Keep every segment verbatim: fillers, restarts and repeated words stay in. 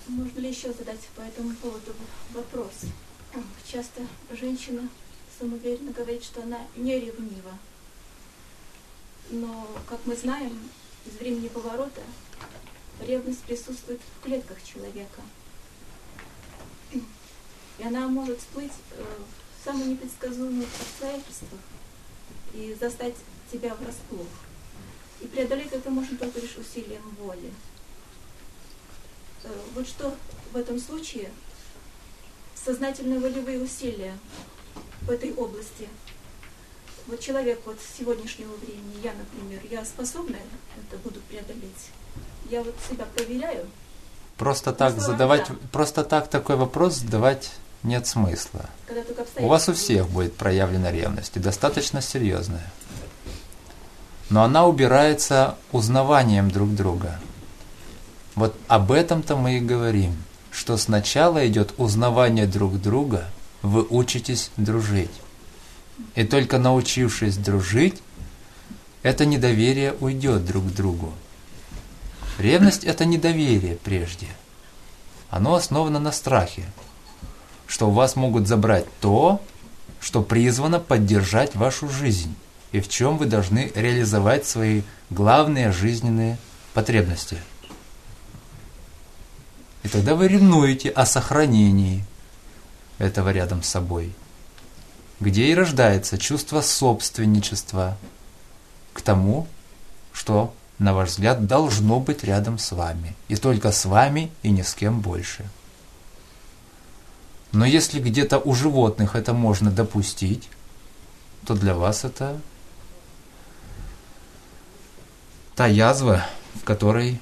Можно ли еще задать по этому поводу вопрос? Часто женщина самоуверенно говорит, что она не ревнива. Но, как мы знаем, из времени поворота ревность присутствует в клетках человека. И она может всплыть в самых непредсказуемых обстоятельствах и застать тебя врасплох. И преодолеть это можно только лишь усилием воли. Вот что в этом случае сознательные волевые усилия в этой области. Вот человек вот с сегодняшнего времени, я, например, я способна это буду преодолеть. Я вот себя проверяю. Просто так задавать, да. просто так такой вопрос задавать нет смысла. У вас у всех будет проявлена ревность, и достаточно серьезная. Но она убирается узнаванием друг друга. Вот об этом-то мы и говорим, что сначала идет узнавание друг друга, вы учитесь дружить. И только научившись дружить, это недоверие уйдет друг к другу. Ревность – это недоверие прежде. Оно основано на страхе, что у вас могут забрать то, что призвано поддержать вашу жизнь, и в чем вы должны реализовать свои главные жизненные потребности. И тогда вы ревнуете о сохранении этого рядом с собой, где и рождается чувство собственничества к тому, что, на ваш взгляд, должно быть рядом с вами, и только с вами, и ни с кем больше. Но если где-то у животных это можно допустить, то для вас это та язва, в которой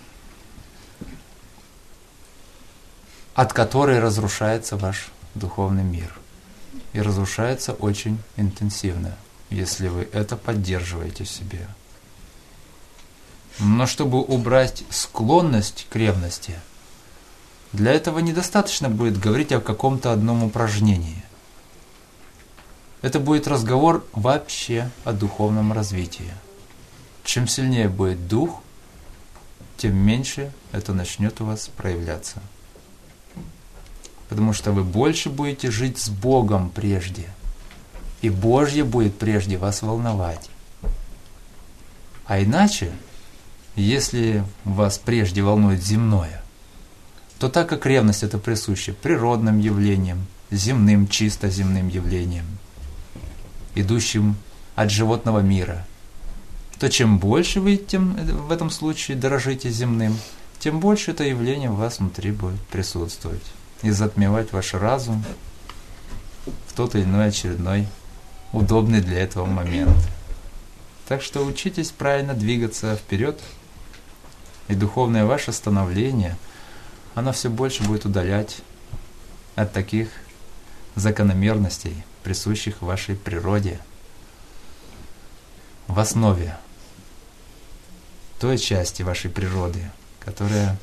от которой разрушается ваш духовный мир. И разрушается очень интенсивно, если вы это поддерживаете в себе. Но чтобы убрать склонность к ревности, для этого недостаточно будет говорить о каком-то одном упражнении. Это будет разговор вообще о духовном развитии. Чем сильнее будет дух, тем меньше это начнет у вас проявляться. Потому что вы больше будете жить с Богом прежде. И Божье будет прежде вас волновать. А иначе, если вас прежде волнует земное, то так как ревность это присуще природным явлениям, земным, чисто земным явлениям, идущим от животного мира, то чем больше вы тем, в этом случае дорожите земным, тем больше это явление у вас внутри будет присутствовать и затмевать ваш разум в тот или иной очередной удобный для этого момент. Так что учитесь правильно двигаться вперед, и духовное ваше становление, оно все больше будет удалять от таких закономерностей, присущих вашей природе, в основе той части вашей природы, которая,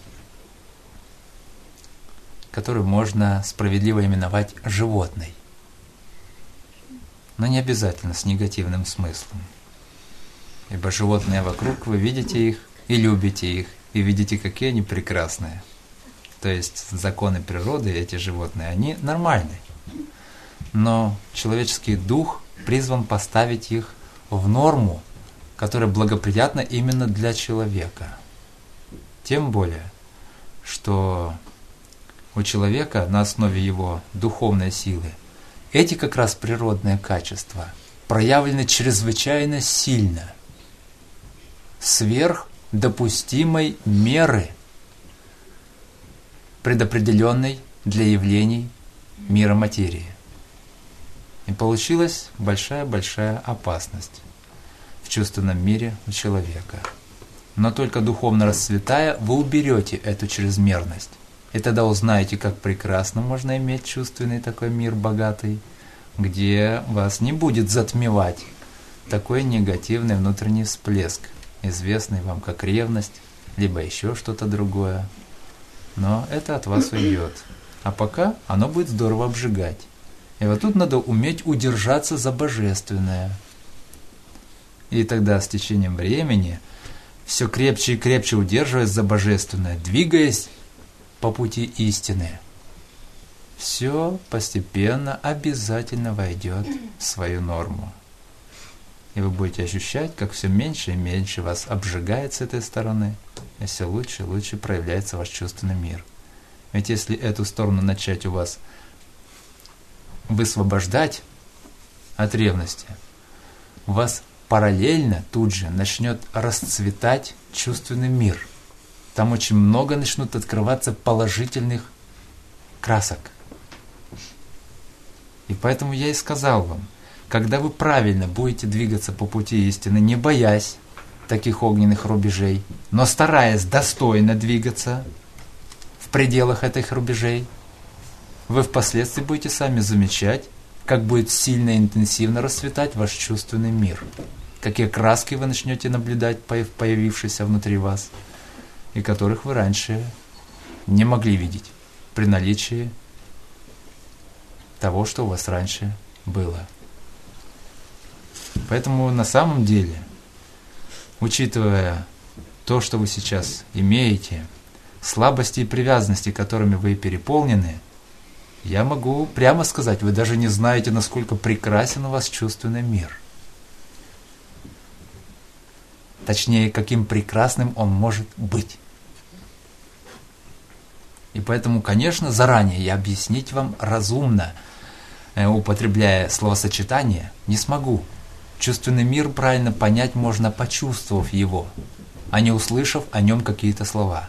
которую можно справедливо именовать животной, но не обязательно с негативным смыслом. Ибо животные вокруг, вы видите их и любите их, и видите, какие они прекрасные. То есть законы природы, эти животные, они нормальны. Но человеческий дух призван поставить их в норму, которая благоприятна именно для человека. Тем более, что у человека на основе его духовной силы эти как раз природные качества проявлены чрезвычайно сильно, сверх допустимой меры, предопределенной для явлений мира материи. И получилась большая-большая опасность в чувственном мире у человека. Но только духовно расцветая, вы уберете эту чрезмерность. И тогда узнаете, как прекрасно можно иметь чувственный такой мир богатый, где вас не будет затмевать такой негативный внутренний всплеск, известный вам как ревность, либо еще что-то другое. Но это от вас уйдет. А пока оно будет здорово обжигать. И вот тут надо уметь удержаться за божественное. И тогда с течением времени, все крепче и крепче удерживаясь за божественное, двигаясь по пути истины, все постепенно обязательно войдет в свою норму. И вы будете ощущать, как все меньше и меньше вас обжигает с этой стороны, и все лучше и лучше проявляется ваш чувственный мир. Ведь если эту сторону начать у вас высвобождать от ревности, у вас параллельно тут же начнет расцветать чувственный мир. Там очень много начнут открываться положительных красок. И поэтому я и сказал вам, когда вы правильно будете двигаться по пути истины, не боясь таких огненных рубежей, но стараясь достойно двигаться в пределах этих рубежей, вы впоследствии будете сами замечать, как будет сильно и интенсивно расцветать ваш чувственный мир, какие краски вы начнете наблюдать, появившиеся внутри вас, и которых вы раньше не могли видеть при наличии того, что у вас раньше было. Поэтому на самом деле, учитывая то, что вы сейчас имеете, слабости и привязанности, которыми вы переполнены, я могу прямо сказать, вы даже не знаете, насколько прекрасен у вас чувственный мир. Точнее, каким прекрасным он может быть. И поэтому, конечно, заранее я объяснить вам разумно, употребляя словосочетание, не смогу. Чувственный мир правильно понять можно, почувствовав его, а не услышав о нем какие-то слова.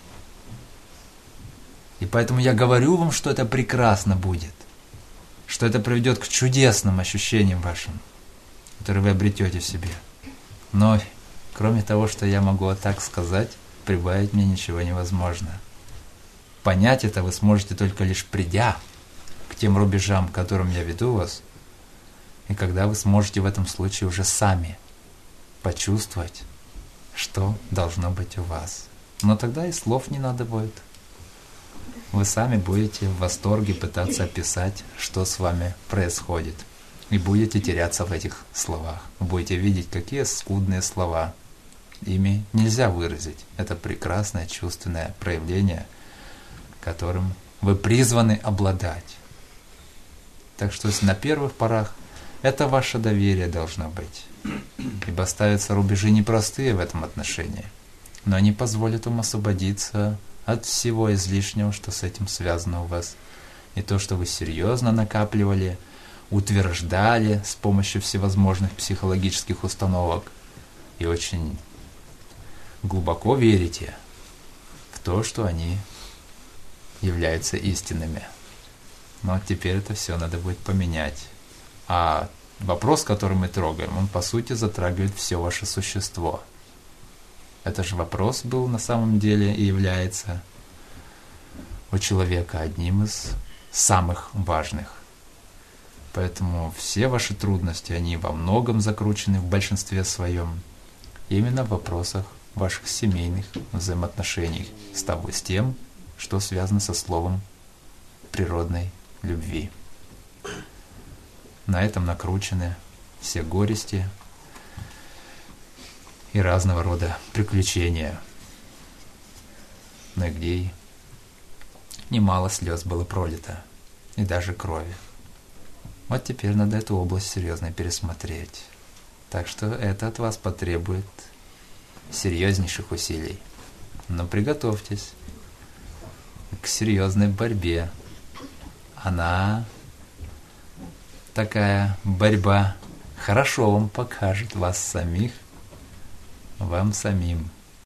И поэтому я говорю вам, что это прекрасно будет, что это приведет к чудесным ощущениям вашим, которые вы обретете в себе. Но кроме того, что я могу вот так сказать, прибавить мне ничего невозможно. Понять это вы сможете только лишь придя к тем рубежам, к которым я веду вас, и когда вы сможете в этом случае уже сами почувствовать, что должно быть у вас. Но тогда и слов не надо будет. Вы сами будете в восторге пытаться описать, что с вами происходит. И будете теряться в этих словах. Вы будете видеть, какие скудные слова. Ими нельзя выразить. Это прекрасное чувственное проявление, которым вы призваны обладать. Так что на первых порах это ваше доверие должно быть. Ибо ставятся рубежи непростые в этом отношении, но они позволят вам освободиться от всего излишнего, что с этим связано у вас. И то, что вы серьезно накапливали, утверждали с помощью всевозможных психологических установок и очень глубоко верите в то, что они являются истинными. Но теперь это все надо будет поменять. А вопрос, который мы трогаем, он по сути затрагивает все ваше существо. Это же вопрос был на самом деле и является у человека одним из самых важных. Поэтому все ваши трудности, они во многом закручены в большинстве своем именно в вопросах ваших семейных взаимоотношений с тобой, с тем, что связано со словом природной любви. На этом накручены все горести и разного рода приключения, но где и немало слез было пролито, и даже крови. Вот теперь надо эту область серьезно пересмотреть. Так что это от вас потребует серьезнейших усилий. Но приготовьтесь к серьезной борьбе. Она, такая борьба, хорошо вам покажет вас самих, вам самим.